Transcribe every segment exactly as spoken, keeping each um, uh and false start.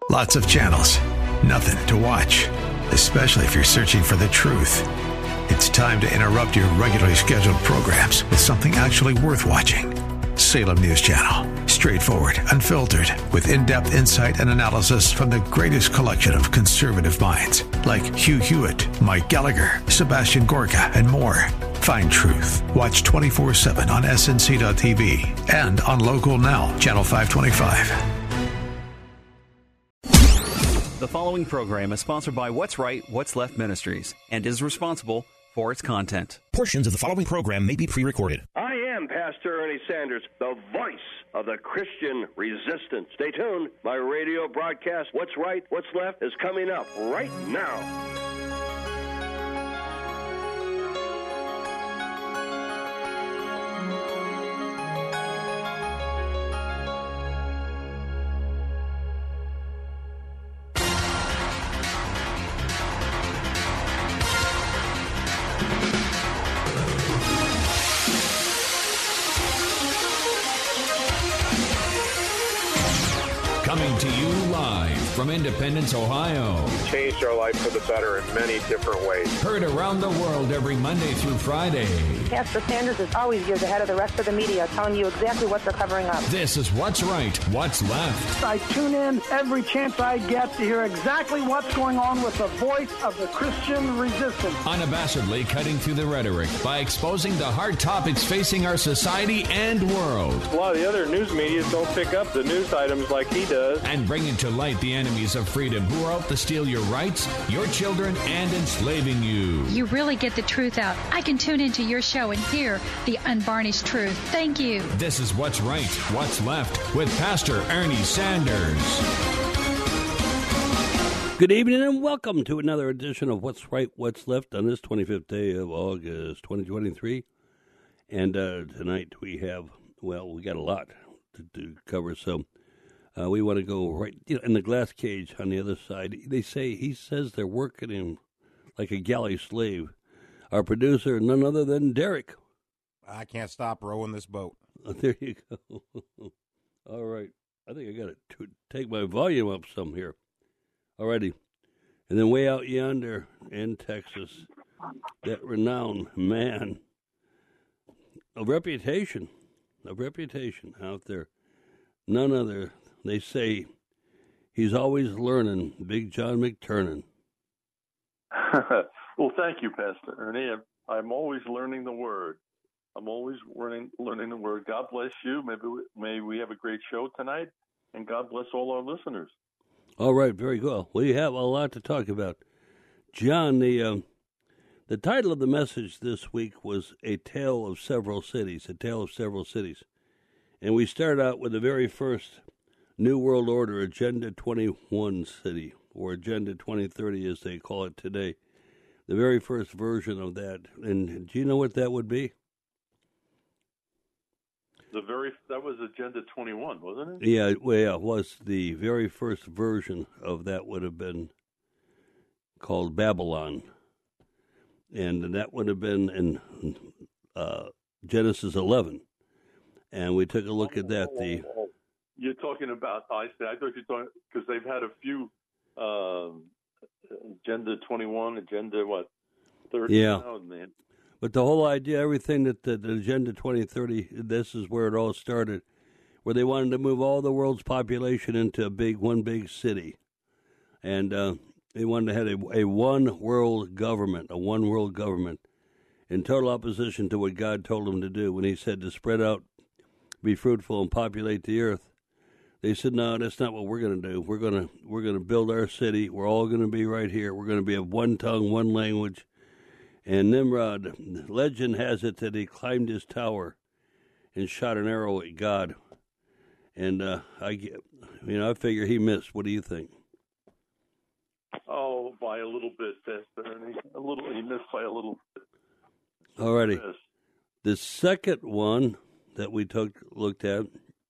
Lots of channels, nothing to watch, especially if you're searching for the truth. It's time to interrupt your regularly scheduled programs with something actually worth watching. Salem News Channel. Straightforward, unfiltered, with in-depth insight and analysis from the greatest collection of conservative minds like Hugh Hewitt, Mike Gallagher, Sebastian Gorka, and more. Find truth. Watch twenty-four seven on S N C dot T V and on Local Now, Channel five twenty-five. The following program is sponsored by What's Right, What's Left Ministries and is responsible for its content. Portions of the following program may be pre-recorded. I am Pastor Ernie Sanders, the voice of the Christian resistance. Stay tuned. My radio broadcast, What's Right, What's Left, is coming up right now. Coming to you live from Independence, Ohio. You've changed our life for the better in many different ways. Heard around the world every Monday through Friday. Pastor Sanders is always years ahead of the rest of the media, telling you exactly what they're covering up. This is What's Right, What's Left. I tune in every chance I get to hear exactly what's going on with the voice of the Christian resistance. Unabashedly cutting through the rhetoric by exposing the hard topics facing our society and world. A lot of the other news media don't pick up the news items like he does. And bringing to light the enemies of freedom who are out to steal your rights, your children, and enslaving you. You really get the truth out. I can tune into your show and hear the unvarnished truth. Thank you. This is What's Right, What's Left with Pastor Ernie Sanders. Good evening and welcome to another edition of What's Right, What's Left on this twenty-fifth day of August twenty twenty-three. And uh, tonight we have, well, we got a lot to, to cover, so uh, we want to go right you know, in the glass cage on the other side. They say, he says they're working him like a galley slave. Our producer, none other than Derek. I can't stop rowing this boat. Oh, there you go. All right. I think I got to take my volume up some here. All righty. And then way out yonder in Texas, that renowned man of reputation, of reputation out there, none other, they say he's always learning, Big John McTernan. Well, thank you, Pastor Ernie. I'm, I'm always learning the Word. I'm always learning learning the Word. God bless you. Maybe we, may we have a great show tonight, and God bless all our listeners. All right, very good. We have a lot to talk about. John, the um, the title of the message this week was A Tale of Several Cities, A Tale of Several Cities. And we start out with the very first New World Order, Agenda twenty-one city, or Agenda twenty thirty as they call it today. The very first version of that. And do you know what that would be? The very that was Agenda twenty-one, wasn't it? Yeah, well, yeah, it was. The very first version of that would have been called Babylon. And that would have been in uh, Genesis eleven. And we took a look at that. The You're talking about, I I thought you were talking, because they've had a few um, Agenda twenty-one, Agenda, what, thirty? Yeah. Now, man. But the whole idea, everything that the, the Agenda twenty thirty, this is where it all started, where they wanted to move all the world's population into a big, one big city. And uh, they wanted to have a, a one world government, a one world government, in total opposition to what God told them to do when he said to spread out, be fruitful, and populate the earth. They said, no, that's not what we're going to do. We're going to we're going to build our city. We're all going to be right here. We're going to be of one tongue, one language. And Nimrod, legend has it that he climbed his tower and shot an arrow at God. And uh, I, you know, I figure he missed. What do you think? Oh, by a little bit, Pastor Ernie. A little, he missed by a little bit. All righty. The second one that we took looked at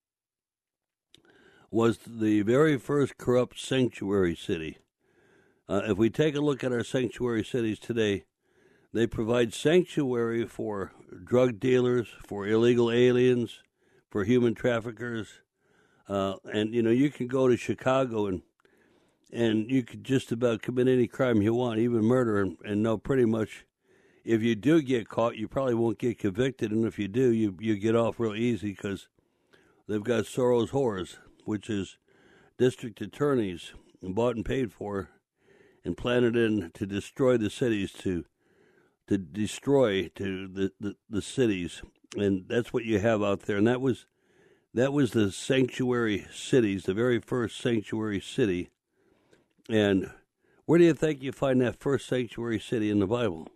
was the very first corrupt sanctuary city. Uh, if we take a look at our sanctuary cities today, they provide sanctuary for drug dealers, for illegal aliens, for human traffickers. Uh, and, you know, you can go to Chicago and and you could just about commit any crime you want, even murder, and, and know pretty much if you do get caught, you probably won't get convicted, and if you do, you you get off real easy because they've got Soros whores, which is district attorneys bought and paid for and planted in to destroy the cities, to to destroy to the, the, the cities, and that's what you have out there. And that was that was the sanctuary cities, the very first sanctuary city. And where do you think you find that first sanctuary city in the Bible?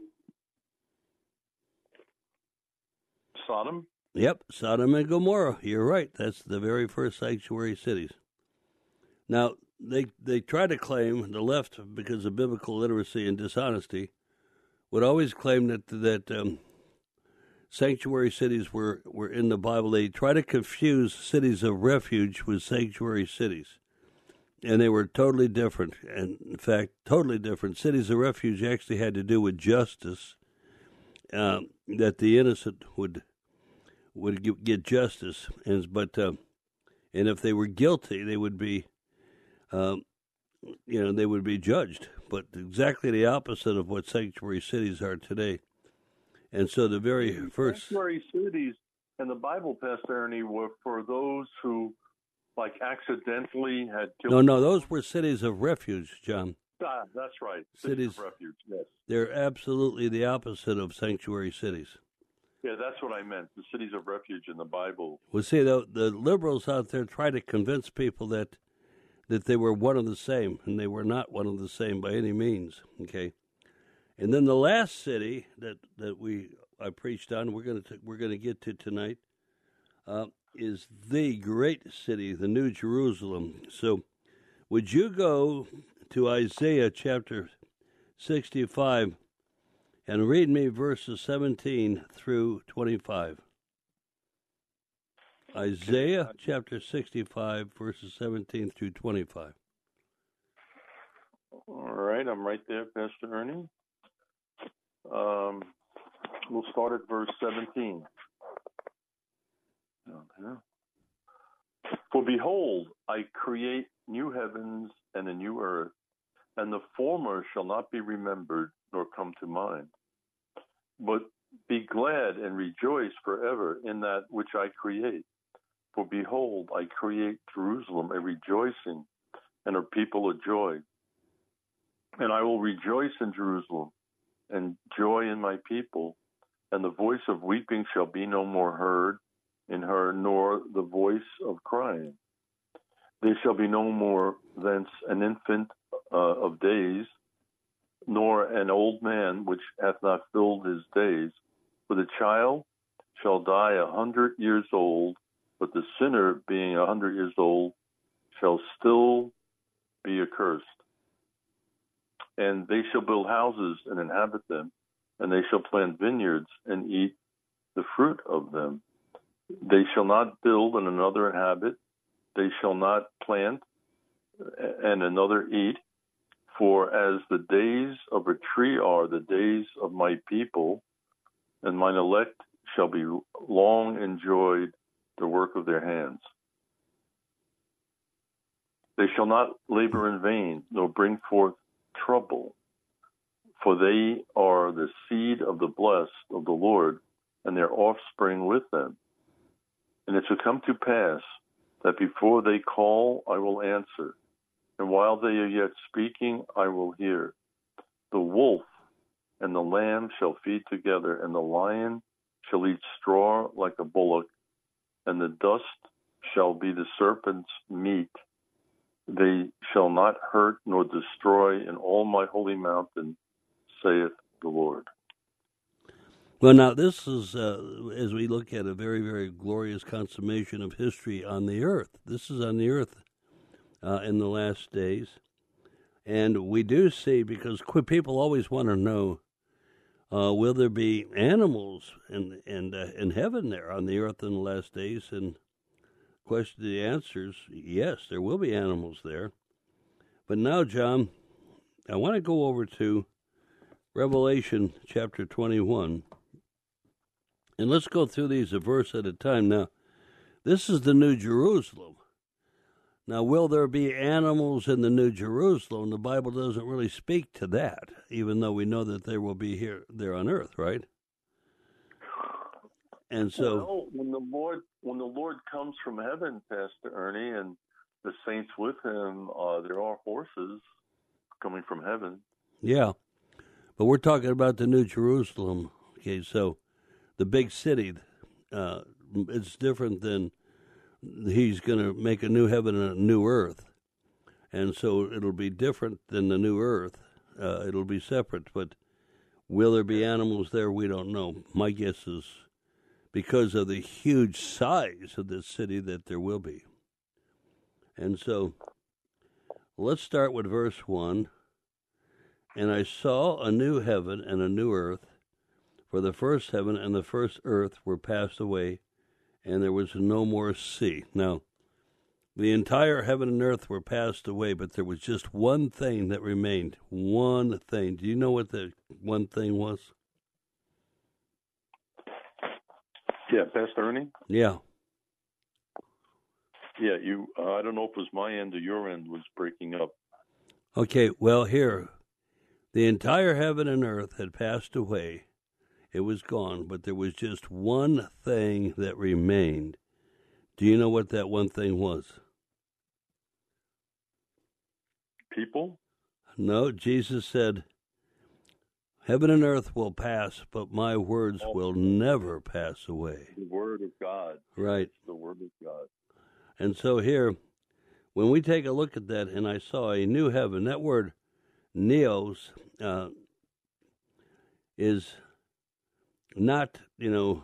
Sodom? Yep, Sodom and Gomorrah. You're right. That's the very first sanctuary cities. Now, they they try to claim, the left, because of biblical literacy and dishonesty, would always claim that that um, sanctuary cities were, were in the Bible. They try to confuse cities of refuge with sanctuary cities. And they were totally different. And in fact, totally different. Cities of refuge actually had to do with justice, uh, that the innocent would would get justice. And but uh, and if they were guilty, they would be, um, you know, they would be judged. But exactly the opposite of what sanctuary cities are today. And so the very first sanctuary cities in the Bible, Pastor Ernie, were for those who, like, accidentally had killed. No, no, those were cities of refuge, John. Ah, that's right. Cities, cities of refuge, yes. They're absolutely the opposite of sanctuary cities. Yeah, that's what I meant, the cities of refuge in the Bible. Well, see, the, the liberals out there try to convince people that that they were one of the same, and they were not one of the same by any means, okay? And then the last city that, that we I preached on, we're going to we're going to get to tonight, uh, is the great city, the New Jerusalem. So would you go to Isaiah chapter sixty-five and read me verses seventeen through twenty-five? Isaiah chapter sixty-five, verses seventeen through twenty-five. All right, I'm right there, Pastor Ernie. Um, we'll start at verse seventeen. Okay. For behold, I create new heavens and a new earth, and the former shall not be remembered nor come to mind. But be glad and rejoice forever in that which I create. For behold, I create Jerusalem a rejoicing, and her people a joy. And I will rejoice in Jerusalem, and joy in my people, and the voice of weeping shall be no more heard in her, nor the voice of crying. There shall be no more thence an infant uh, of days, nor an old man which hath not filled his days. For the child shall die a hundred years old, but the sinner, being a hundred years old, shall still be accursed. And they shall build houses and inhabit them, and they shall plant vineyards and eat the fruit of them. They shall not build and another inhabit. They shall not plant and another eat. For as the days of a tree are the days of my people, and mine elect shall be long enjoyed the work of their hands. They shall not labor in vain, nor bring forth trouble, for they are the seed of the blessed of the Lord, and their offspring with them. And it shall come to pass that before they call, I will answer, and while they are yet speaking, I will hear. The wolf and the lamb shall feed together, and the lion shall eat straw like a bullock, and the dust shall be the serpent's meat. They shall not hurt nor destroy in all my holy mountain, saith the Lord. Well, now, this is, uh, as we look at a very, very glorious consummation of history on the earth. This is on the earth uh, in the last days. And we do see, because people always want to know, uh, will there be animals in, in, uh, in heaven there on the earth in the last days? And question, the answer is yes, there will be animals there. But now, John, I want to go over to Revelation chapter twenty-one. And let's go through these a verse at a time. Now, this is the New Jerusalem. Now, will there be animals in the New Jerusalem? The Bible doesn't really speak to that, even though we know that there will be here there on earth, right? And so, well, when the Lord when the Lord comes from heaven, Pastor Ernie, and the saints with him, uh, there are horses coming from heaven. Yeah, but we're talking about the New Jerusalem. Okay, so the big city, uh, it's different than he's going to make a new heaven and a new earth. And so it'll be different than the new earth. Uh, it'll be separate. But will there be animals there? We don't know. My guess is because of the huge size of this city that there will be. And so let's start with verse one. And I saw a new heaven and a new earth, for the first heaven and the first earth were passed away, and there was no more sea. Now, the entire heaven and earth were passed away, but there was just one thing that remained. One thing. Do you know what the one thing was? Yeah, Pastor Ernie? Yeah. Yeah, you. Uh, I don't know if it was my end or your end was breaking up. Okay, well, here. The entire heaven and earth had passed away. It was gone, but there was just one thing that remained. Do you know what that one thing was? People? No, Jesus said, heaven and earth will pass, but my words oh. will never pass away. The Word of God. Right. The Word of God. And so here, when we take a look at that, and I saw a new heaven, that word neos uh, is not, you know,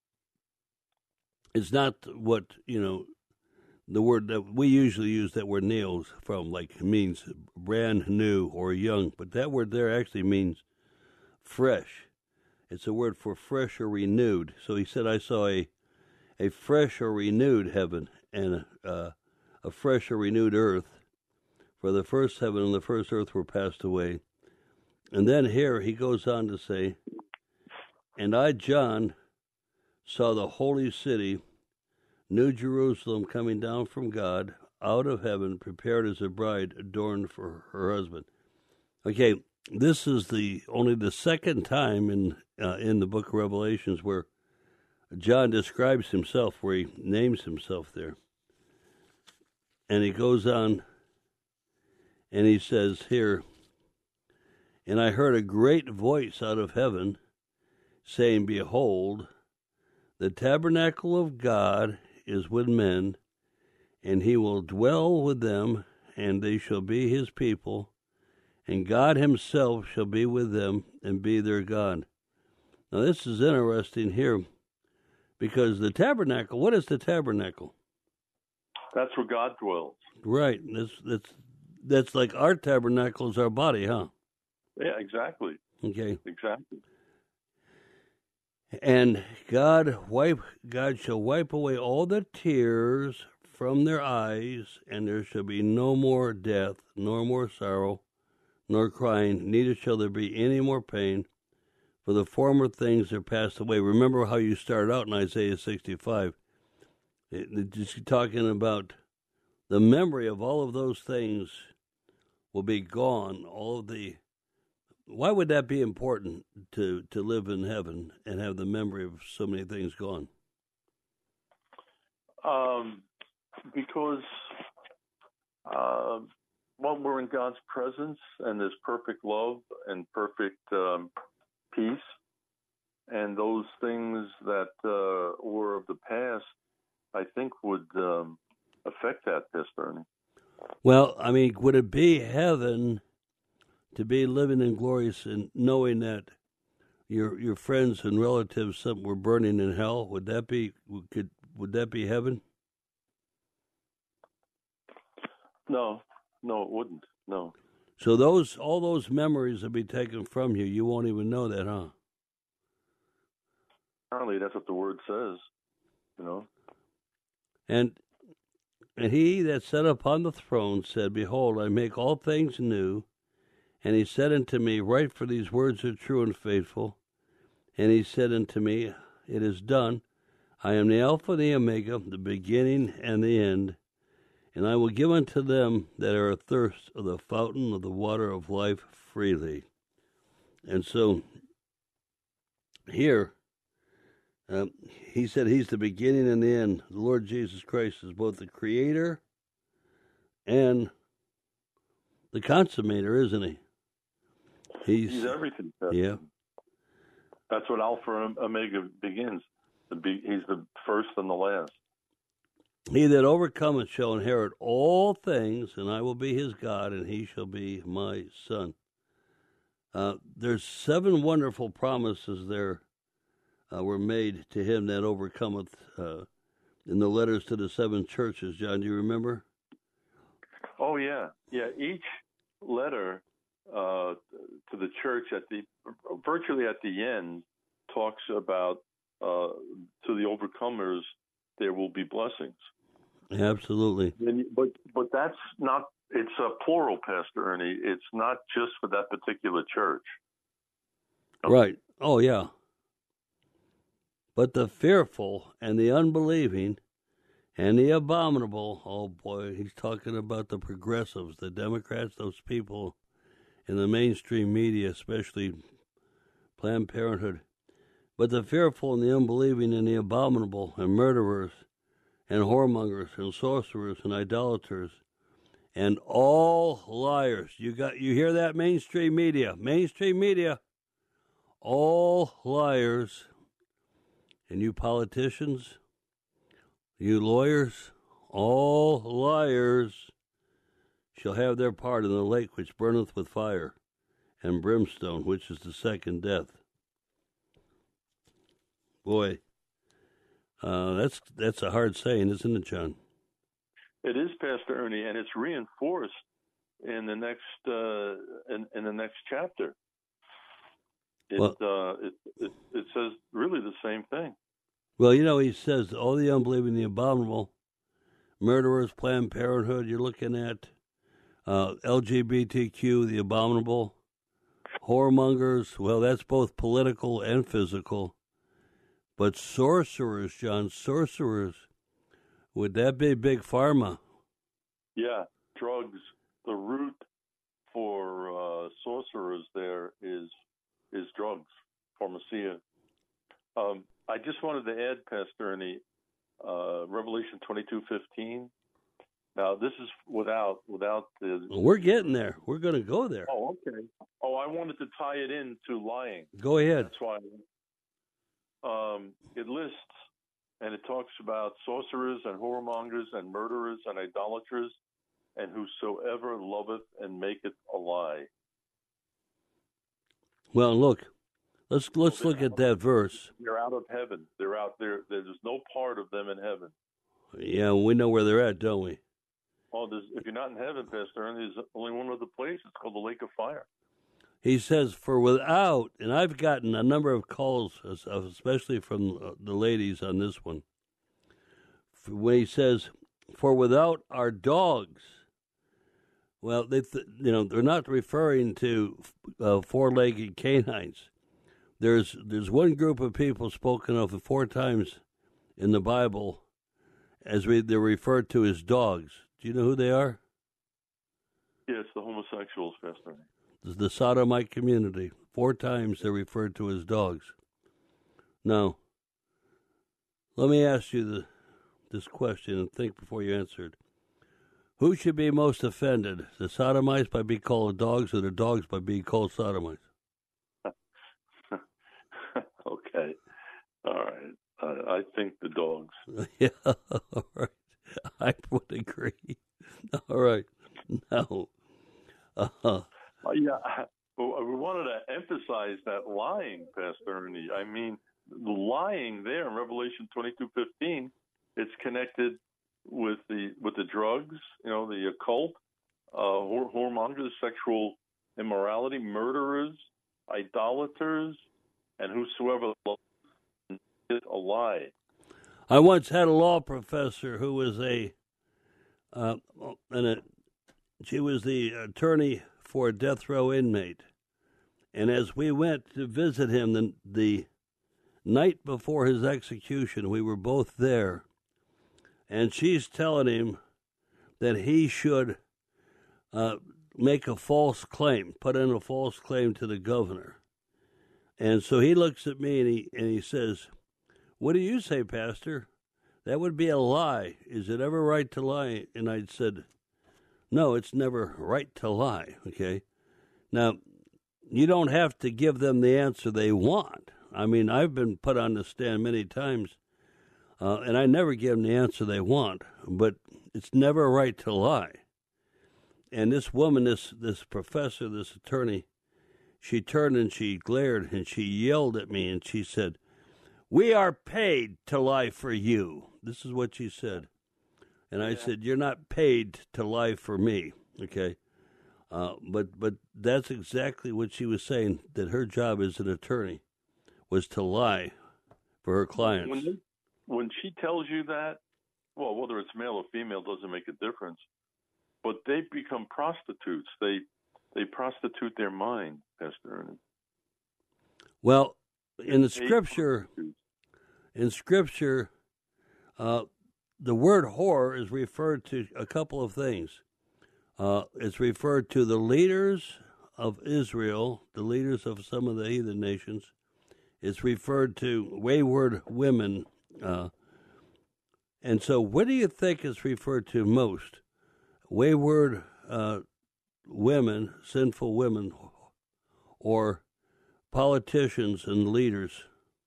it's not what, you know, the word that we usually use that word neos from, like it means brand new or young, but that word there actually means fresh. It's a word for fresh or renewed. So he said, I saw a a fresh or renewed heaven and a, a fresh or renewed earth, for the first heaven and the first earth were passed away. And then here he goes on to say, and I, John, saw the holy city, New Jerusalem, coming down from God, out of heaven, prepared as a bride adorned for her husband. Okay, this is the only the second time in uh, in the book of Revelations where John describes himself, where he names himself there. And he goes on, and he says here, and I heard a great voice out of heaven, saying, behold, the tabernacle of God is with men, and he will dwell with them, and they shall be his people, and God himself shall be with them and be their God. Now this is interesting here, because the tabernacle, what is the tabernacle? That's where God dwells. Right. That's that's that's like our tabernacle is our body, huh? Yeah, exactly. Okay. Exactly. And God wipe God shall wipe away all the tears from their eyes, and there shall be no more death, nor more sorrow, nor crying, neither shall there be any more pain, for the former things are passed away. Remember how you started out in Isaiah sixty-five. It, it, just talking about the memory of all of those things will be gone. All of the Why would that be important to, to live in heaven and have the memory of so many things gone? Um, because, uh, well, we're in God's presence, and there's perfect love and perfect um, peace, and those things that uh, were of the past, I think, would um, affect that, Pastor Ernie. Well, I mean, would it be heaven to be living in glorious and knowing that your your friends and relatives some were burning in hell? Would that be could would that be heaven? No, no, it wouldn't. No. So those all those memories will be taken from you. You won't even know that, huh? Apparently, that's what the word says. You know. And and he that sat upon the throne said, behold, I make all things new. And he said unto me, write, for these words are true and faithful. And he said unto me, it is done. I am the Alpha and the Omega, the beginning and the end. And I will give unto them that are athirst of the fountain of the water of life freely. And so here, um, he said he's the beginning and the end. The Lord Jesus Christ is both the creator and the consummator, isn't he? He's, He's everything. Pastor. Yeah. That's what Alpha and Omega begins. The be, he's the first and the last. He that overcometh shall inherit all things, and I will be his God, and he shall be my son. Uh, there's seven wonderful promises there uh, were made to him that overcometh uh, in the letters to the seven churches. John, do you remember? Oh, yeah. Yeah, each letter uh, to the church at the virtually at the end talks about uh, to the overcomers there will be blessings. Absolutely. And, but but that's not, it's a plural, Pastor Ernie. It's not just for that particular church. Okay. Right. Oh, yeah. But the fearful and the unbelieving and the abominable, oh boy, he's talking about the progressives, the Democrats, those people in the mainstream media, especially Planned Parenthood. But the fearful and the unbelieving and the abominable and murderers and whoremongers and sorcerers and idolaters and all liars. You got you hear that, mainstream media? Mainstream media. All liars. And you politicians, you lawyers, all liars shall have their part in the lake which burneth with fire and brimstone, which is the second death. Boy, uh, that's that's a hard saying, isn't it, John? It is, Pastor Ernie, and it's reinforced in the next uh, in, in the next chapter. It, well, uh, it, it it says really the same thing. Well, you know, he says all the unbelieving, the abominable, murderers, Planned Parenthood. You're looking at uh, L G B T Q, the abominable, whoremongers. Well, that's both political and physical. But sorcerers, John, sorcerers, would that be big pharma? Yeah, drugs. The root for uh, sorcerers there is is drugs, pharmacia. Um, I just wanted to add, Pastor Ernie, uh, Revelation twenty-two fifteen. Now, this is without without the. Well, we're getting there. We're going to go there. Oh, okay. Oh, I wanted to tie it in to lying. Go ahead. That's why. Um, it lists and it talks about sorcerers and whoremongers and murderers and idolaters and whosoever loveth and maketh a lie. Well, look, let's let's so look at that verse. They're out of heaven. They're out there. There's no part of them in heaven. Yeah, we know where they're at, don't we? Oh, if you're not in heaven, Pastor, there's only one other place. It's called the lake of fire. He says, for without, and I've gotten a number of calls, especially from the ladies on this one, when he says, for without our dogs. Well, they th- you know, they're not referring to uh, four-legged canines. There's there's one group of people spoken of four times in the Bible as we they're referred to as dogs. Do you know who they are? Yeah, it's the homosexuals, Pastor. The sodomite community. Four times they're referred to as dogs. Now, let me ask you the, this question and think before you answer it. Who should be most offended? The sodomites by being called dogs or the dogs by being called sodomites? Okay. All right. I, I think the dogs. Yeah, all right. I would agree. All right. Now, uh-huh. Uh, yeah, we wanted to emphasize that lying, Pastor Ernie. I mean, the lying there in Revelation twenty-two fifteen, it's connected with the with the drugs, you know, the occult, uh, whoremongers, sexual immorality, murderers, idolaters, and whosoever is a lie. I once had a law professor who was a, uh, and a, she was the attorney for a death row inmate. And as we went to visit him the, the night before his execution, we were both there. And she's telling him that he should uh, make a false claim, put in a false claim to the governor. And so he looks at me and he and he says, "What do you say, Pastor? That would be a lie. Is it ever right to lie?" And I said, "No, it's never right to lie." Okay. Now, you don't have to give them the answer they want. I mean, I've been put on the stand many times, uh, and I never give them the answer they want. But it's never right to lie. And this woman, this this professor, this attorney, she turned and she glared and she yelled at me and she said, "We are paid to lie for you." This is what she said. And I yeah. said, "You're not paid to lie for me." Okay. Uh, but but that's exactly what she was saying, that her job as an attorney was to lie for her clients. When, when she tells you that, well, whether it's male or female doesn't make a difference, but they become prostitutes. They they prostitute their mind, Pastor Ernie. Well, in the scripture, in scripture, uh, the word whore is referred to a couple of things. Uh, it's referred to the leaders of Israel, the leaders of some of the heathen nations. It's referred to wayward women. Uh, and so what do you think is referred to most? Wayward uh, women, sinful women, or politicians and leaders?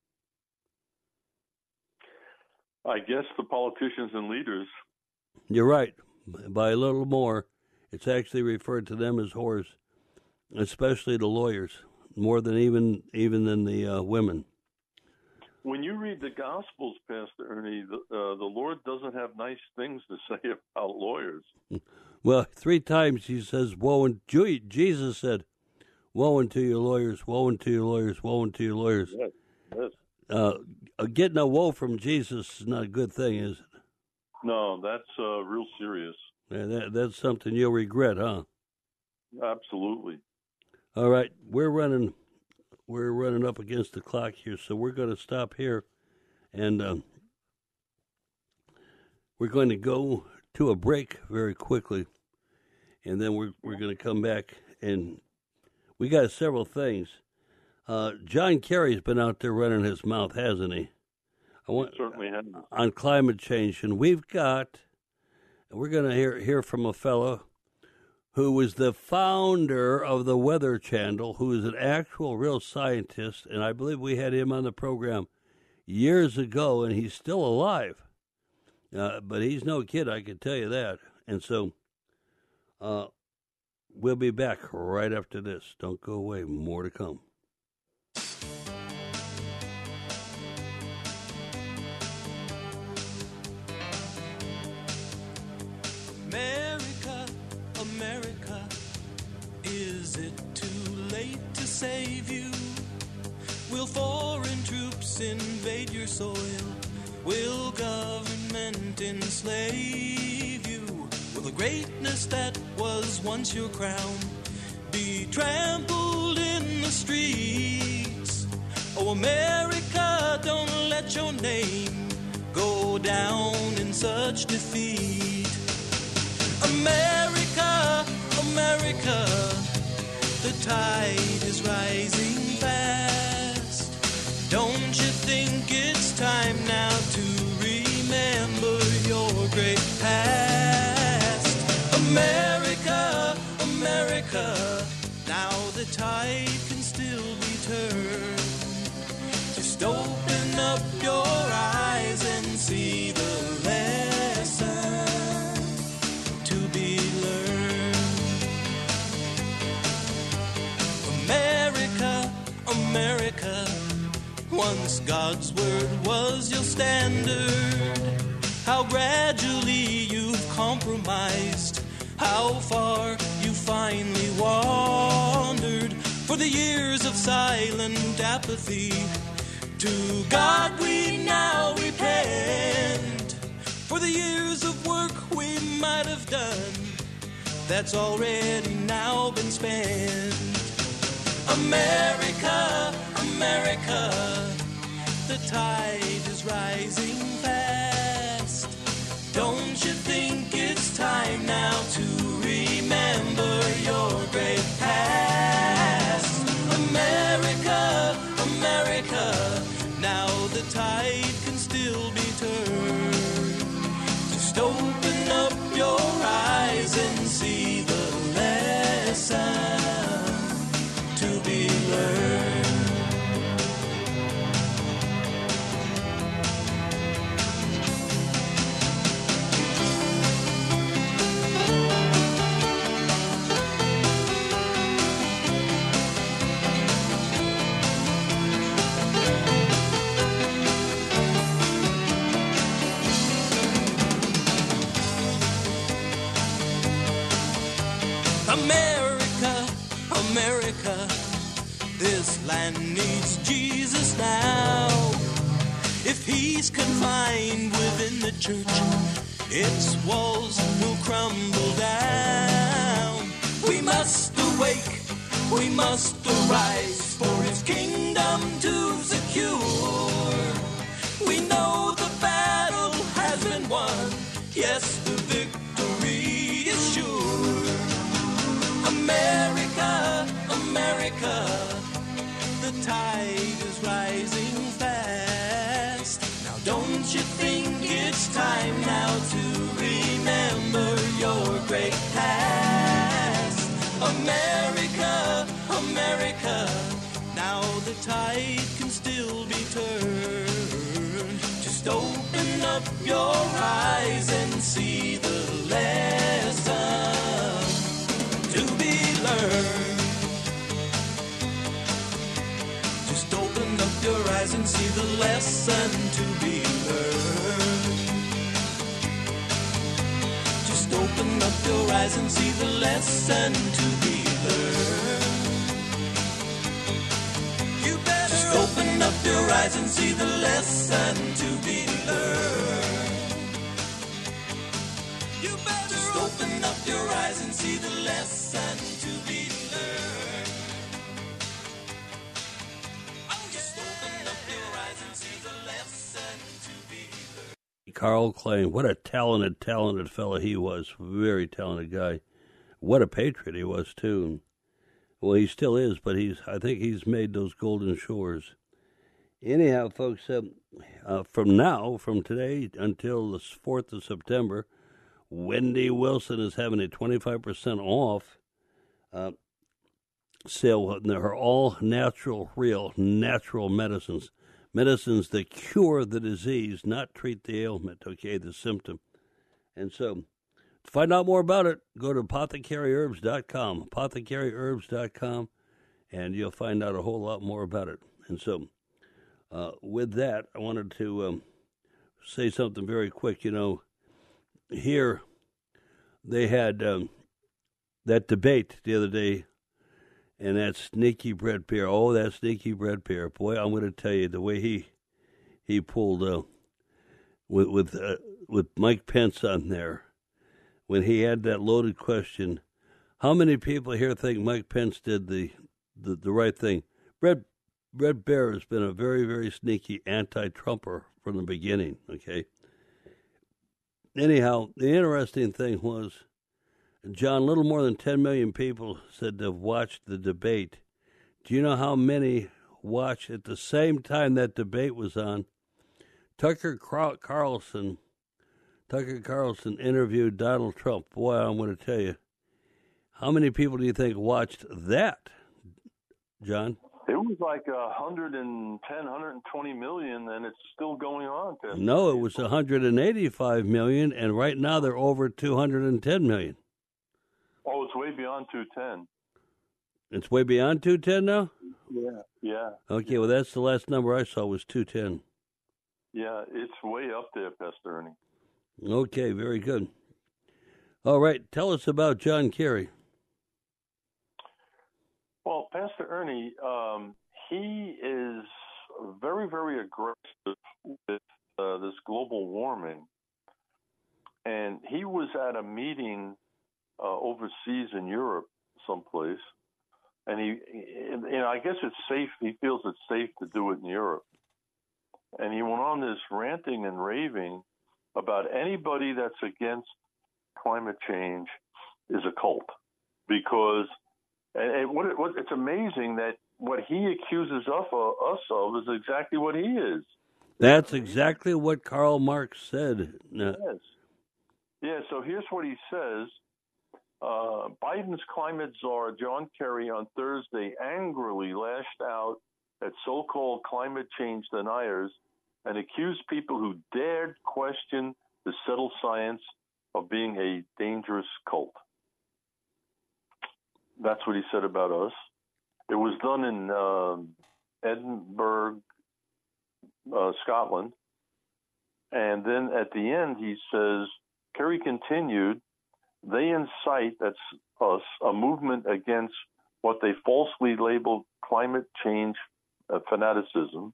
I guess the politicians and leaders. You're right. By a little more. It's actually referred to them as whores, especially the lawyers, more than even even than the uh, women. When you read the Gospels, Pastor Ernie, the, uh, the Lord doesn't have nice things to say about lawyers. Well, three times he says, "Woe unto," Jesus said, "Woe unto you lawyers, woe unto you lawyers, woe unto you lawyers." Yes, yes. Uh, getting a woe from Jesus is not a good thing, is it? No, that's uh, real serious. Yeah, that, that's something you'll regret, huh? Absolutely. All right, we're running, we're running up against the clock here, so we're going to stop here, and um, we're going to go to a break very quickly, and then we're we're going to come back, and we got several things. Uh, John Kerry's been out there running his mouth, hasn't he? I want, he certainly has. On climate change, and we've got. We're going to hear hear from a fellow who was the founder of the Weather Channel, who is an actual real scientist, and I believe we had him on the program years ago, and he's still alive. Uh, but he's no kid, I can tell you that. And so uh, we'll be back right after this. Don't go away. More to come. America, America, is it too late to save you? Will foreign troops invade your soil? Will government enslave you? Will the greatness that was once your crown be trampled in the streets? Oh, America, don't let your name go down in such defeat. America, America, the tide is rising fast. Don't you think it's time now to remember your great past? America, America, now the tide can still be turned. Just open up your eyes and see the lesson to be learned. America, America, once God's word was your standard. How gradually you've compromised, how far you finally wandered. For the years of silent apathy, to God we now repent. For the years of work we might have done, that's already now been spent. America, America, the tide is rising fast. Don't you think it's time now your great past. America, America, now the tide can still be turned. Just open up your eyes and see the lesson to be learned. America, America, this land needs Jesus now. If he's confined within the church, its walls will crumble down. We must awake, we must arise for his kingdom to secure. We know the battle has been won, yes, the victory is sure. America, America, the tide is rising fast. Now don't you think it's time now to remember your great past? America, America, now the tide can still be turned. Just open up your eyes and see the lesson to be learned. Just open up your eyes and see the lesson to be learned. Just open up your eyes and see the lesson to be learned. You better just open up your eyes and see the lesson to be learned. You better just open up your eyes and see the lesson to be learned. Oh, just open up your eyes and see the lesson to be learned. Carl Klein, what a talented, talented fellow he was. Very talented guy. What a patriot he was, too. Well, he still is, but he's. I think he's made those golden shores. Anyhow, folks, uh, uh, from now, from today until the fourth of September, Wendy Wilson is having a twenty-five percent off uh, sale. Her all-natural, real, natural medicines. Medicines that cure the disease, not treat the ailment, okay, the symptom. And so, to find out more about it, go to apothecary herbs dot com, apothecary herbs dot com, and you'll find out a whole lot more about it. And so, uh, with that, I wanted to um, say something very quick. You know, here they had um, that debate the other day, and that sneaky Brett Baier. Oh, that sneaky Brett Baier. Boy, I'm going to tell you, the way he he pulled uh, with with uh, with Mike Pence on there, when he had that loaded question, how many people here think Mike Pence did the the, the right thing? Brett, Brett Baier has been a very, very sneaky anti-Trumper from the beginning, okay? Anyhow, the interesting thing was, John, a little more than ten million people said they've watched the debate. Do you know how many watched at the same time that debate was on? Tucker Carlson, Tucker Carlson interviewed Donald Trump. Boy, I'm going to tell you, how many people do you think watched that, John? It was like one hundred ten, one hundred twenty million, and it's still going on. Pastor. No, it was one hundred eighty-five million, and right now they're over two hundred ten million. Oh, it's way beyond two ten. It's way beyond two ten now? Yeah, yeah. Okay, well, that's the last number I saw was two ten. Yeah, it's way up there, Pastor Ernie. Okay, very good. All right, tell us about John Kerry. Well, Pastor Ernie, um, he is very, very aggressive with uh, this global warming. And he was at a meeting uh, overseas in Europe someplace. And he, you know, I guess it's safe. He feels it's safe to do it in Europe. And he went on this ranting and raving about anybody that's against climate change is a cult. because and, and what, what it's amazing that what he accuses of, uh, us of is exactly what he is. That's exactly what Karl Marx said. Yes. Yeah, so here's what he says. Uh, Biden's climate czar, John Kerry, on Thursday angrily lashed out at so-called climate change deniers and accused people who dared question the settled science of being a dangerous cult. That's what he said about us. It was done in uh, Edinburgh, uh, Scotland. And then at the end, he says, Kerry continued, they incite, that's us, a movement against what they falsely labeled climate change uh, fanaticism,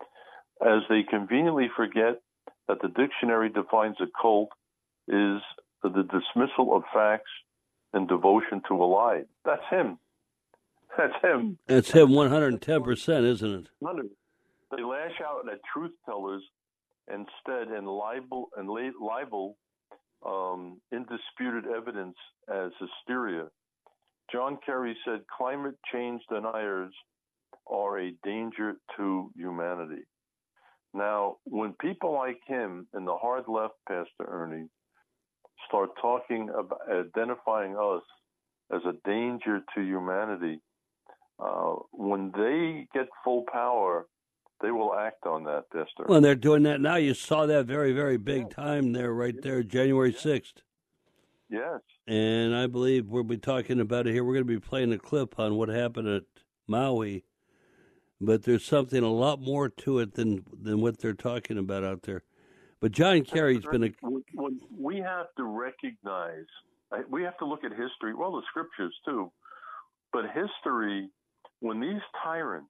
as they conveniently forget that the dictionary defines a cult is the dismissal of facts and devotion to a lie. That's him. That's him. That's him one hundred ten percent, isn't it? They lash out at truth tellers instead and libel and libel um, indisputed evidence as hysteria. John Kerry said climate change deniers are a danger to humanity. Now, when people like him in the hard left, Pastor Ernie, start talking about identifying us as a danger to humanity, uh, when they get full power, they will act on that, Pastor. Well, they're doing that now. You saw that very, very big time there, right there, January sixth. Yes. And I believe we'll be talking about it here. We're going to be playing a clip on what happened at Maui. But there's something a lot more to it than than what they're talking about out there. But John Kerry's been a... We have to recognize, we have to look at history, well, the scriptures too, but history, when these tyrants,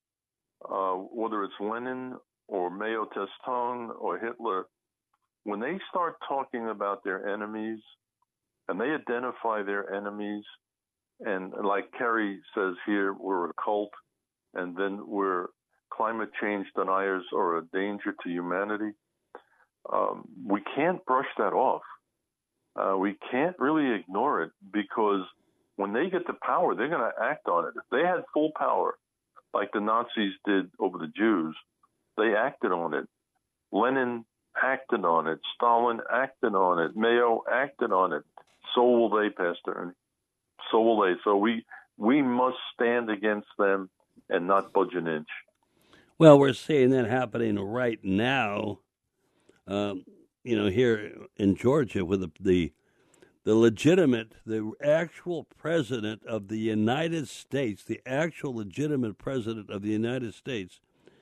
uh, whether it's Lenin or Mao Zedong or Hitler, when they start talking about their enemies and they identify their enemies, and like Kerry says here, we're a cult, and then we're climate change deniers or a danger to humanity, um, we can't brush that off. Uh, we can't really ignore it, because when they get the power, they're going to act on it. If they had full power, like the Nazis did over the Jews, they acted on it. Lenin acted on it. Stalin acted on it. Mao acted on it. So will they, Pastor Ernie. So will they. So we we must stand against them and not budge an inch. Well, we're seeing that happening right now, um, you know, here in Georgia with the, the the legitimate, the actual president of the United States, the actual legitimate president of the United States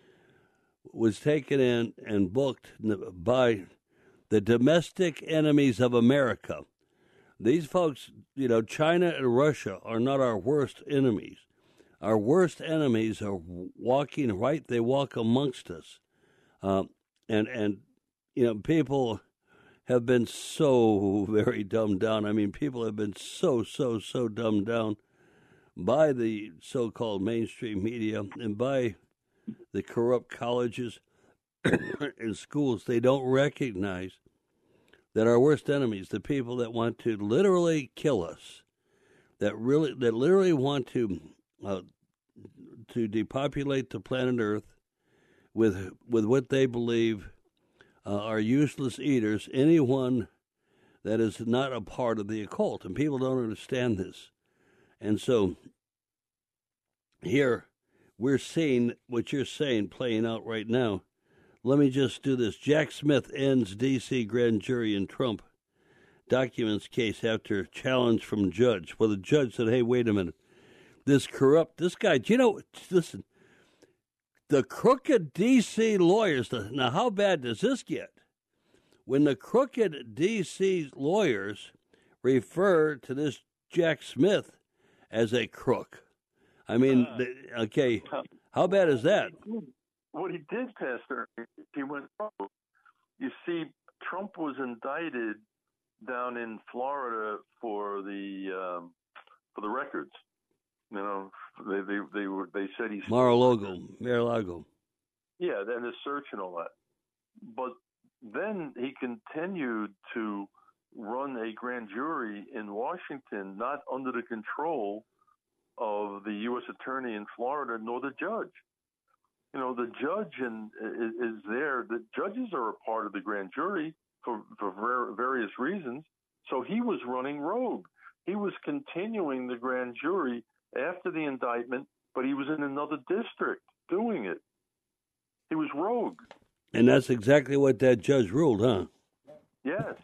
was taken in and booked by the domestic enemies of America. These folks, you know, China and Russia are not our worst enemies. Our worst enemies are walking right, they walk amongst us. Um, and, and, you know, people have been so very dumbed down. I mean, people have been so, so, so dumbed down by the so-called mainstream media and by the corrupt colleges and schools. They don't recognize that our worst enemies, the people that want to literally kill us, that really, that literally want to uh, to depopulate the planet Earth with with what they believe uh, are useless eaters, anyone that is not a part of the occult, and people don't understand this. And so here we're seeing what you're saying playing out right now. Let me just do this. Jack Smith ends D C grand jury in Trump documents case after challenge from judge. Well, the judge said, hey, wait a minute. This corrupt, this guy, do you know, listen, the crooked D C lawyers, now how bad does this get? When the crooked D C lawyers refer to this Jack Smith as a crook. I mean, uh, okay, how bad is that? What he did, Pastor, he went, you see, Trump was indicted down in Florida for the um, for the records. You know, they they they were they said he's Mar-a-Lago, Mar-a-Lago. Yeah, and the search and all that. But then he continued to run a grand jury in Washington, not under the control of the U S attorney in Florida, nor the judge. You know, the judge in, is, is there. The judges are a part of the grand jury for, for various reasons. So he was running rogue. He was continuing the grand jury after the indictment, but he was in another district doing it. He was rogue. And that's exactly what that judge ruled, huh? Yes.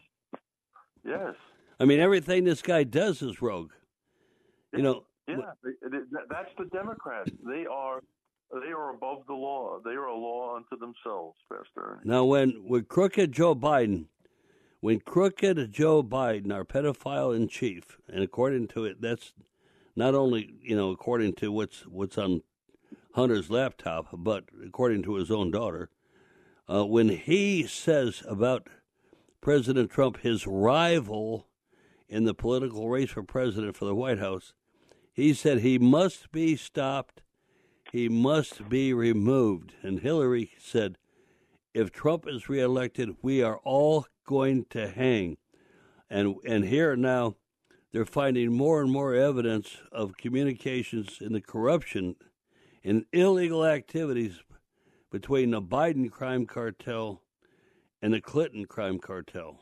Yes. I mean, everything this guy does is rogue. You know. Yeah, that's the Democrats. They are they are above the law. They are a law unto themselves, Pastor Ernie. Now, when, when crooked Joe Biden, when crooked Joe Biden, our pedophile in chief, and according to it, that's not only, you know, according to what's what's on Hunter's laptop, but according to his own daughter, uh, when he says about President Trump, his rival in the political race for president for the White House, he said he must be stopped, he must be removed. And Hillary said, if Trump is reelected, we are all going to hang. And and here now, they're finding more and more evidence of communications in the corruption and illegal activities between the Biden crime cartel and the Clinton crime cartel.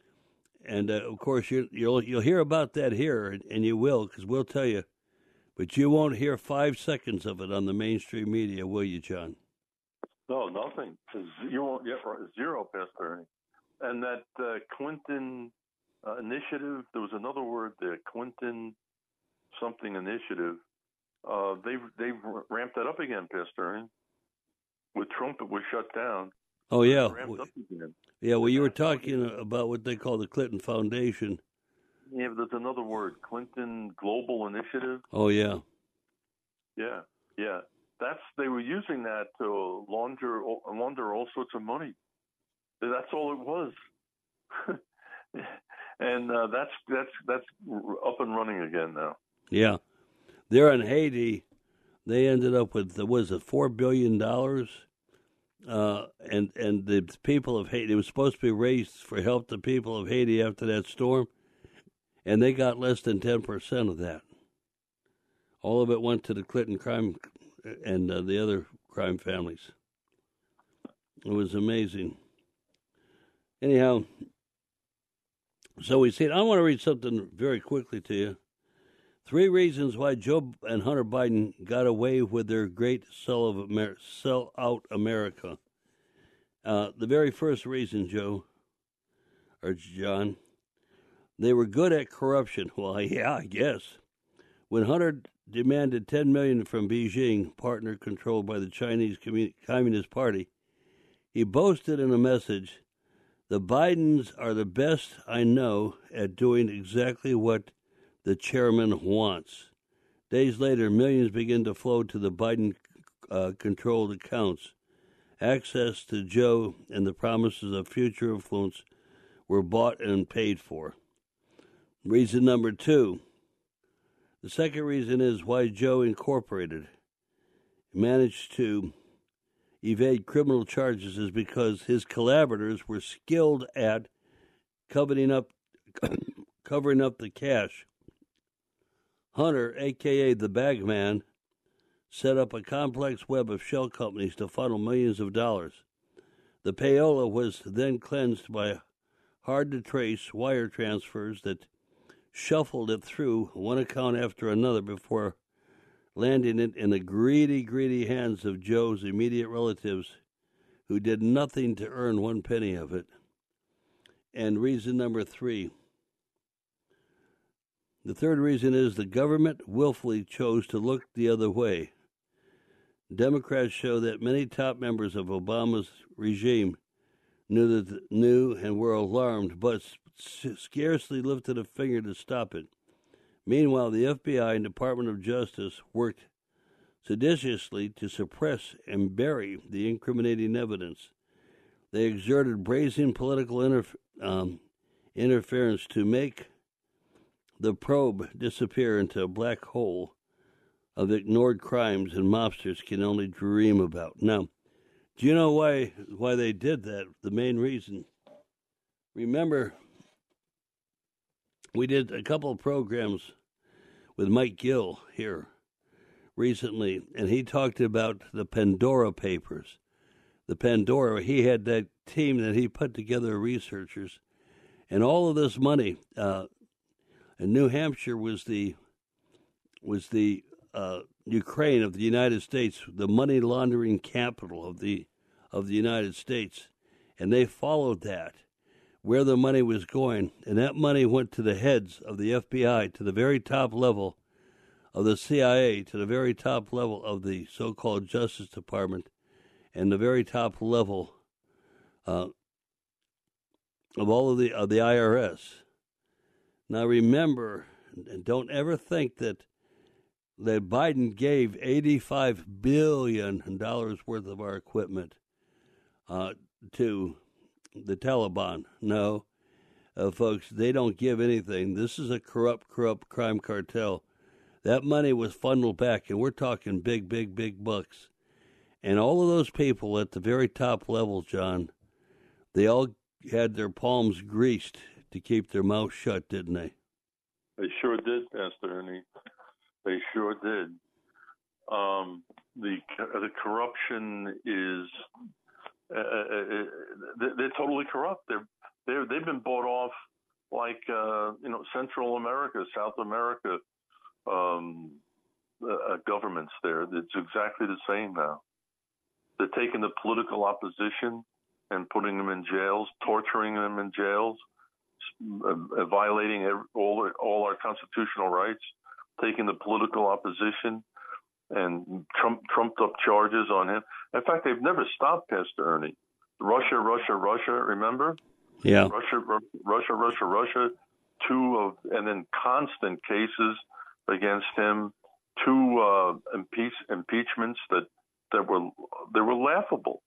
And, uh, of course, you, you'll you'll hear about that here, and, and you will, because we'll tell you. But you won't hear five seconds of it on the mainstream media, will you, John? No, nothing. You won't get zero, Pastor Ernie. And that uh, Clinton uh, initiative, there was another word there, Clinton something initiative. Uh, they've, they've ramped that up again, Pastor Ernie. With Trump, it was shut down. Oh, yeah. Ramped up again. Yeah, well, you were talking about what they call the Clinton Foundation. Yeah, but there's another word, Clinton Global Initiative. Oh, yeah. Yeah, yeah. That's they were using that to launder launder all sorts of money. That's all it was. And uh, that's that's that's up and running again now. Yeah, they're in Haiti. They ended up with was it four billion dollars, uh, and and the people of Haiti, it was supposed to be raised for help the people of Haiti after that storm, and they got less than ten percent of that. All of it went to the Clinton crime and uh, the other crime families. It was amazing. Anyhow, so we see. I want to read something very quickly to you. Three reasons why Joe and Hunter Biden got away with their great sell of Amer- sell out America. Uh, the very first reason, Joe, or John, they were good at corruption. Well, yeah, I guess. When Hunter demanded ten million dollars from Beijing, partner controlled by the Chinese Commun- Communist Party, he boasted in a message, "The Bidens are the best I know at doing exactly what the chairman wants." Days later, millions began to flow to the Biden-controlled uh, accounts. Access to Joe and the promises of future influence were bought and paid for. Reason number two. The second reason is why Joe Incorporated managed to evade criminal charges is because his collaborators were skilled at covering up, covering up the cash. Hunter, a k a the Bag Man, set up a complex web of shell companies to funnel millions of dollars. The payola was then cleansed by hard-to-trace wire transfers that shuffled it through one account after another before landing it in the greedy, greedy hands of Joe's immediate relatives who did nothing to earn one penny of it. And reason number three. The third reason is the government willfully chose to look the other way. Democrats show that many top members of Obama's regime knew that knew and were alarmed, but scarcely lifted a finger to stop it. Meanwhile, the F B I and Department of Justice worked sedulously to suppress and bury the incriminating evidence. They exerted brazen political interf- um, interference to make the probe disappear into a black hole of ignored crimes and mobsters can only dream about. Now, do you know why why they did that? The main reason. Remember, we did a couple of programs with Mike Gill here recently, and he talked about the Pandora Papers. The Pandora, he had that team that he put together of researchers, and all of this money. Uh, and New Hampshire was the was the uh, Ukraine of the United States, the money laundering capital of the of the United States, and they followed that, where the money was going, and that money went to the heads of the F B I, to the very top level of the C I A, to the very top level of the so-called Justice Department, and the very top level uh, of all of the of the I R S. Now remember, and don't ever think that that Biden gave eighty-five billion dollars worth of our equipment uh, to the Taliban. No, uh, folks, they don't give anything. This is a corrupt, corrupt crime cartel. That money was funneled back, and we're talking big, big, big bucks. And all of those people at the very top level, John, they all had their palms greased to keep their mouths shut, didn't they? They sure did, Pastor Ernie. They sure did. Um, the the corruption is uh, uh, they're totally corrupt. They're they they've been bought off like uh, you know Central America, South America um, uh, governments. There, it's exactly the same now. They're taking the political opposition and putting them in jails, torturing them in jails, uh, violating every, all all our constitutional rights. Taking the political opposition and Trump, trumped up charges on him. In fact, they've never stopped, Pastor Ernie. Russia, Russia, Russia, remember? Yeah. Russia, Russia, Russia, Russia, two of, and then constant cases against him, two uh, impeach, impeachments that, that were, they were laughable.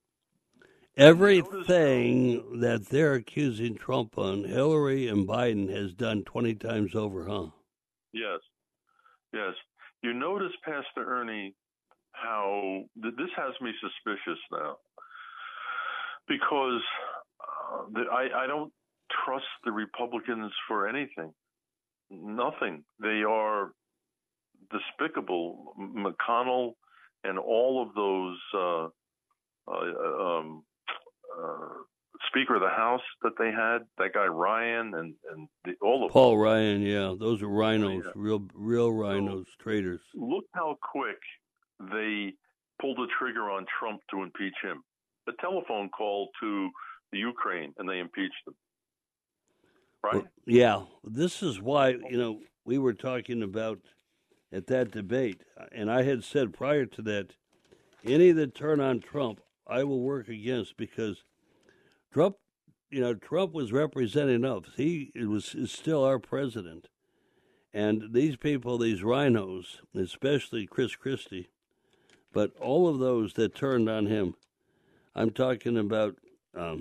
Everything that they're accusing Trump on, Hillary and Biden has done twenty times over, huh? Yes. Yes. You notice, Pastor Ernie, how th- this has me suspicious now because uh, the, I, I don't trust the Republicans for anything. Nothing. They are despicable. McConnell and all of those uh, uh, um, uh, Speaker of the House that they had, that guy Ryan and, and the, all of Paul them. Ryan, yeah, those are rhinos, Yeah. real real rhinos, So, traitors. Look how quick they pulled the trigger on Trump to impeach him. A telephone call to the Ukraine, and they impeached him. Right? Well, yeah, this is why, you know, we were talking about at that debate, and I had said prior to that, any that turn on Trump, I will work against because Trump, you know, Trump was representing us. He it was is still our president. And these people, these rhinos, especially Chris Christie, but all of those that turned on him, I'm talking about um,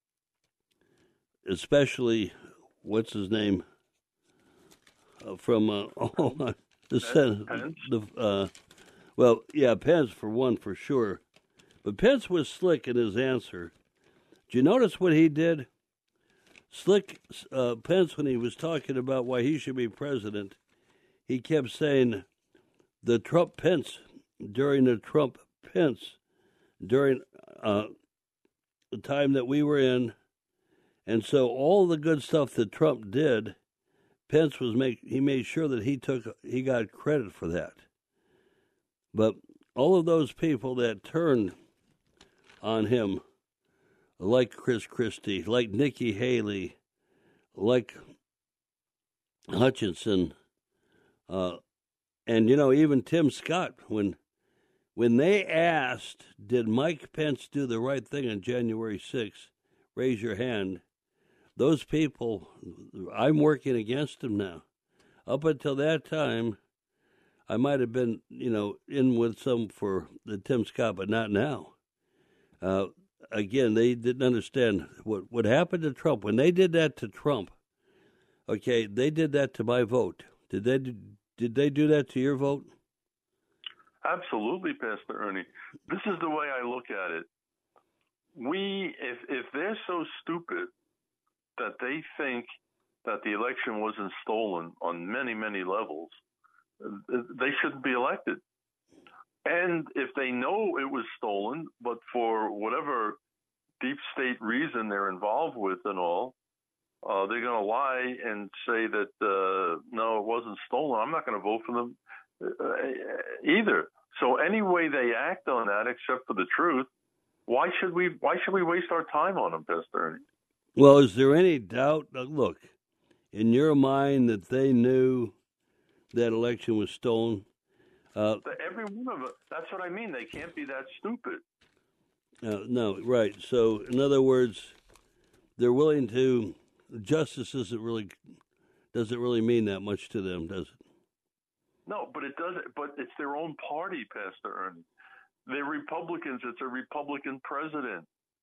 especially, what's his name, uh, from, uh, oh, the Senate, the, uh, well, yeah, Pence for one, for sure. But Pence was slick in his answer. Did you notice what he did? Slick uh, Pence, when he was talking about why he should be president, he kept saying the Trump Pence during the Trump Pence during uh, the time that we were in, and so all the good stuff that Trump did, Pence was make he made sure that he took he got credit for that. But all of those people that turned on him, like Chris Christie, like Nikki Haley, like Hutchinson, uh, and, you know, even Tim Scott, when when they asked, did Mike Pence do the right thing on January sixth, raise your hand, those people, I'm working against them now. Up until that time, I might have been, you know, in with some for the Tim Scott, but not now. Uh, again, they didn't understand what, what happened to Trump. When they did that to Trump, okay, they did that to my vote. Did they did they do that to your vote? Absolutely, Pastor Ernie. This is the way I look at it. We, if if they're so stupid that they think that the election wasn't stolen on many, many levels, they shouldn't be elected. And if they know it was stolen, but for whatever deep state reason they're involved with and all, uh, they're going to lie and say that, uh, no, it wasn't stolen. I'm not going to vote for them uh, either. So any way they act on that, except for the truth, why should we why should we waste our time on them, Pastor Ernie? Well, is there any doubt, uh, look, in your mind that they knew that election was stolen? Uh, Every one of it. That's what I mean. They can't be that stupid. Uh, no, right. So, in other words, they're willing to. Justice isn't really doesn't really mean that much to them, does it? No, but it doesn't. But it's their own party, Pastor Ernie. They're Republicans. It's a Republican president,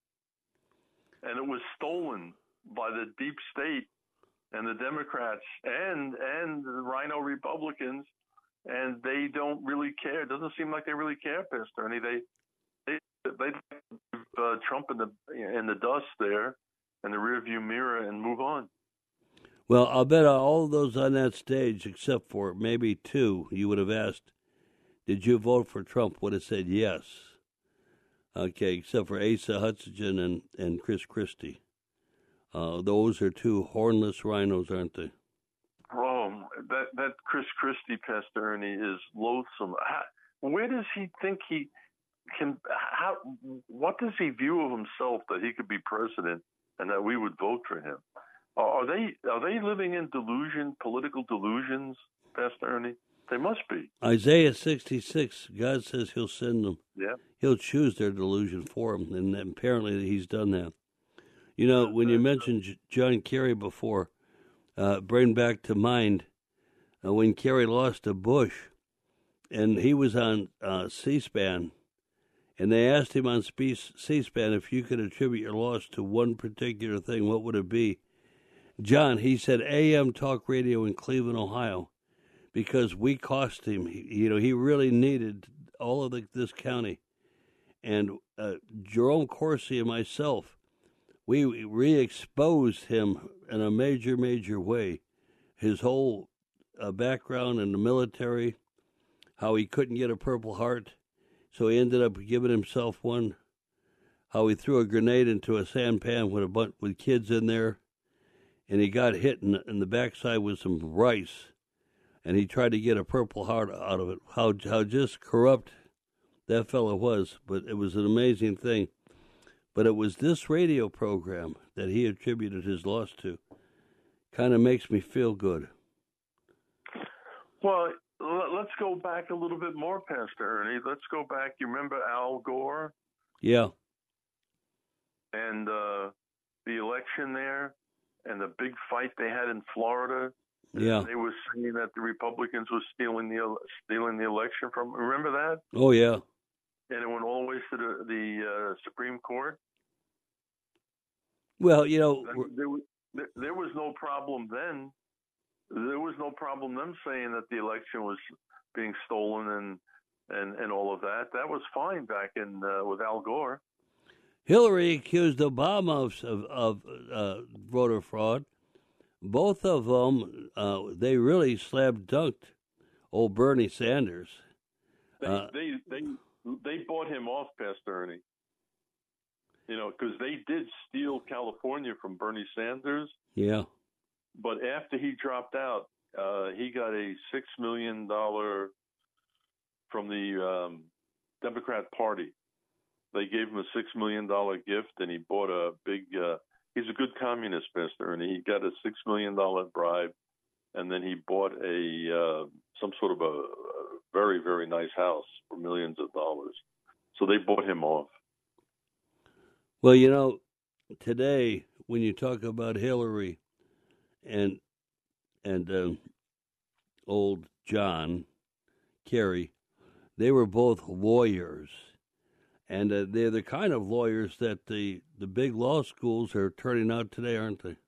and it was stolen by the deep state and the Democrats and and the Rhino Republicans, and they don't really care. It doesn't seem like they really care, Pastor Ernie. They they they uh, Trump in the in the dust there in the rearview mirror and move on. Well, I'll bet all of those on that stage, except for maybe two, you would have asked, did you vote for Trump, would have said yes. Okay, except for Asa Hutchinson and, and Chris Christie. Uh, those are two hornless rhinos, aren't they? Oh, that, that Chris Christie, Pastor Ernie, is loathsome. How, where does he think he can, how, what does he view of himself that he could be president and that we would vote for him? Are they are they living in delusion, political delusions, Pastor Ernie? They must be. Isaiah sixty-six, God says he'll send them. Yeah. He'll choose their delusion for them, and apparently he's done that. You know, when you mentioned John Kerry before, uh, bring back to mind uh, when Kerry lost to Bush, and he was on uh, C-SPAN, and they asked him on C-SPAN if you could attribute your loss to one particular thing, what would it be? John, he said A M talk radio in Cleveland, Ohio, because we cost him. He, you know, he really needed all of the, this county. And uh, Jerome Corsi and myself, we re-exposed him in a major, major way. His whole uh, background in the military, how he couldn't get a Purple Heart, so he ended up giving himself one. How he threw a grenade into a sampan with a bunch with kids in there. And he got hit in the, in the backside with some rice, and he tried to get a Purple Heart out of it. How how just corrupt that fellow was, but it was an amazing thing. But it was this radio program that he attributed his loss to. Kind of makes me feel good. Well, let's go back a little bit more, Pastor Ernie. Let's go back. You remember Al Gore? Yeah. And uh, the election there? And the big fight they had in Florida, yeah, they were saying that the Republicans were stealing the stealing the election from. Remember that? Oh yeah. And it went all the way to the the uh, Supreme Court. Well, you know, there was, there, there was no problem then. There was no problem them saying that the election was being stolen and and, and all of that. That was fine back in uh, with Al Gore. Hillary accused Obama of, of, of uh, voter fraud. Both of them, uh, they really slam dunked old Bernie Sanders. They, uh, they they they bought him off, Pastor Ernie. You know, because they did steal California from Bernie Sanders. Yeah. But after he dropped out, uh, he got a six million dollar from the um, Democrat Party. They gave him a six million dollar gift, and he bought a big. Uh, he's a good communist, Pastor, and he got a six million dollar bribe, and then he bought a uh, some sort of a, a very very nice house for millions of dollars. So they bought him off. Well, you know, today when you talk about Hillary and and um, old John Kerry, they were both lawyers. And uh, they're the kind of lawyers that the, the big law schools are turning out today, aren't they?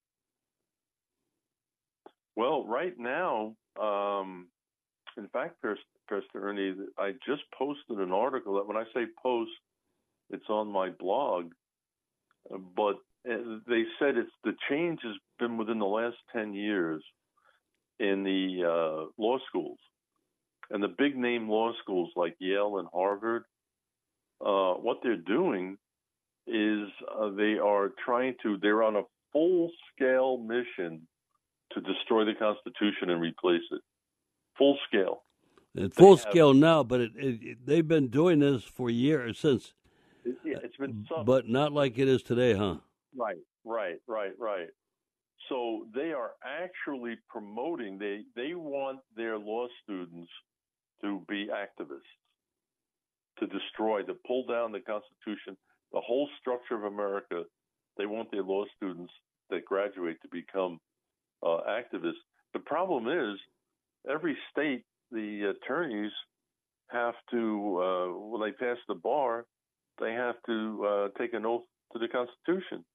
Well, right now, um, in fact, Pastor Ernie, I just posted an article that when I say post, it's on my blog. But they said it's the change has been within the last ten years in the uh, law schools. And the big name law schools like Yale and Harvard, uh, what they're doing is uh, they are trying to, they're on a full-scale mission to destroy the Constitution and replace it. Full scale. At full scale now, but it, it, it, they've been doing this for years since. It, yeah, it's been some, but not like it is today, huh? Right, right, right, right. So they are actually promoting, they, they want their law students to be activists, to destroy, to pull down the Constitution, the whole structure of America. They want their law students that graduate to become uh, activists. The problem is, every state, the attorneys have to, uh, when they pass the bar, they have to uh, take an oath to the Constitution.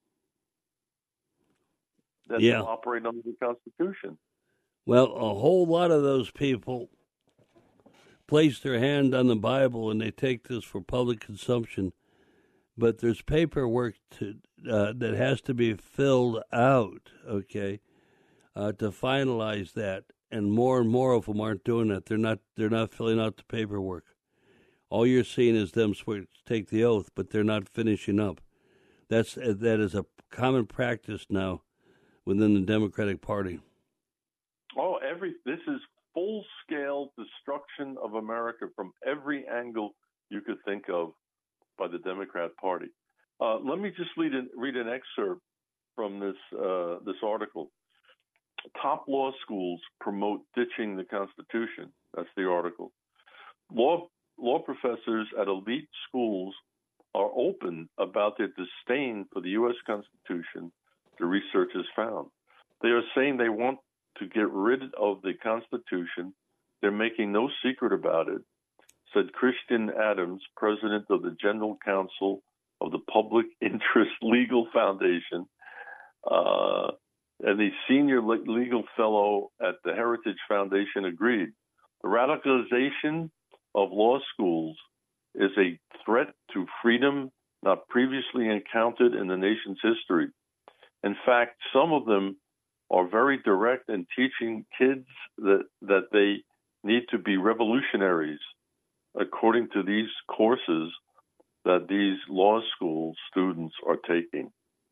That yeah. they'll operate under the Constitution. Well, a whole lot of those people place their hand on the Bible and they take this for public consumption, but there's paperwork to, uh, that has to be filled out, okay, uh, to finalize that. And more and more of them aren't doing that. They're not. They're not filling out the paperwork. All you're seeing is them take the oath, but they're not finishing up. That's that is a common practice now within the Democratic Party. Oh, every this is full-scale destruction of America from every angle you could think of by the Democrat Party. Uh, let me just read an, read an excerpt from this uh, this article. Top law schools promote ditching the Constitution. That's the article. Law law professors at elite schools are open about their disdain for the U S Constitution, the research has found. They are saying they want to get rid of the Constitution. They're making no secret about it, said Christian Adams, president of the General Counsel of the Public Interest Legal Foundation, uh, and the senior legal fellow at the Heritage Foundation agreed. The radicalization of law schools is a threat to freedom not previously encountered in the nation's history. In fact, some of them are very direct in teaching kids that, that they need to be revolutionaries, according to these courses that these law school students are taking.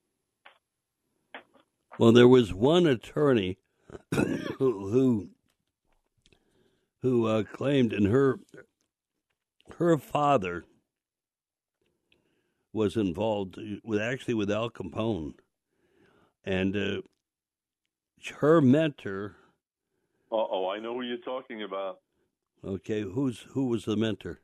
Well, there was one attorney who who uh, claimed, and her her father was involved with actually with Al Capone, and uh, her mentor. Uh oh, I know who you're talking about. Okay, who's who was the mentor?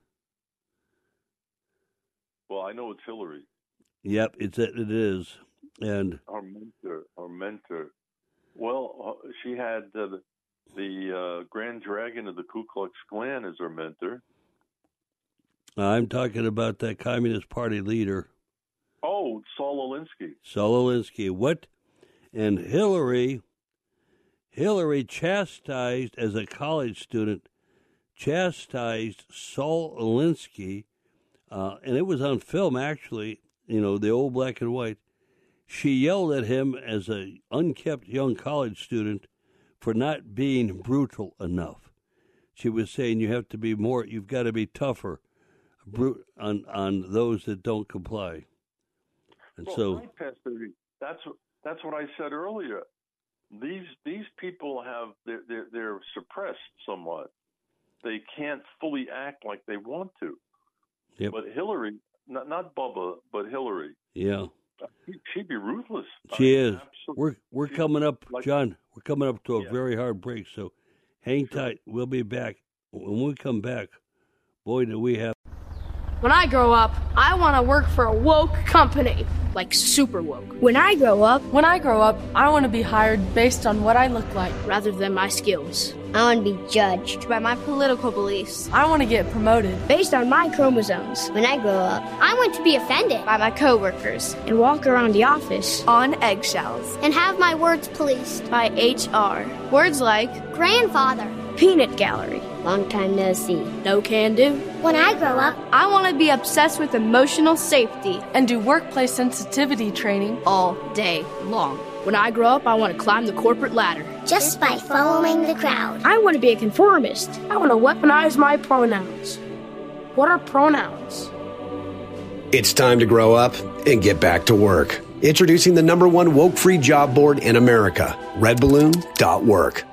Well, I know it's Hillary. Yep, it's it is. And our mentor, our mentor. Well, uh, she had uh, the, the uh, Grand Dragon of the Ku Klux Klan as her mentor. I'm talking about that Communist Party leader. Oh, Saul Alinsky. Saul Alinsky. What? And Hillary, Hillary chastised, as a college student, chastised Saul Alinsky, uh, and it was on film, actually, you know, the old black and white. She yelled at him as an unkept young college student for not being brutal enough. She was saying you have to be more, you've got to be tougher on on those that don't comply. And well, so right, Pastor, that's that's what I said earlier. These these people have they're, they're they're suppressed somewhat. They can't fully act like they want to. Yep. But Hillary, not not Bubba, but Hillary. Yeah. She'd be ruthless. She I mean, is. absolutely. We're we're She's coming up, like, John. We're coming up to a yeah. very hard break. So hang sure. tight. We'll be back. When we come back, boy, do we have. When I grow up, I want to work for a woke company, like super woke. When I grow up, when I grow up, I want to be hired based on what I look like, rather than my skills. I want to be judged by my political beliefs. I want to get promoted based on my chromosomes. When I grow up, I want to be offended by my coworkers and walk around the office on eggshells and have my words policed by H R. Words like grandfather, peanut gallery, Long time no see. No can do. When I grow up, I want to be obsessed with emotional safety and do workplace sensitivity training all day long. When I grow up, I want to climb the corporate ladder. Just by following the crowd. I want to be a conformist. I want to weaponize my pronouns. What are pronouns? It's time to grow up and get back to work. Introducing the number one woke-free job board in America, red balloon dot work.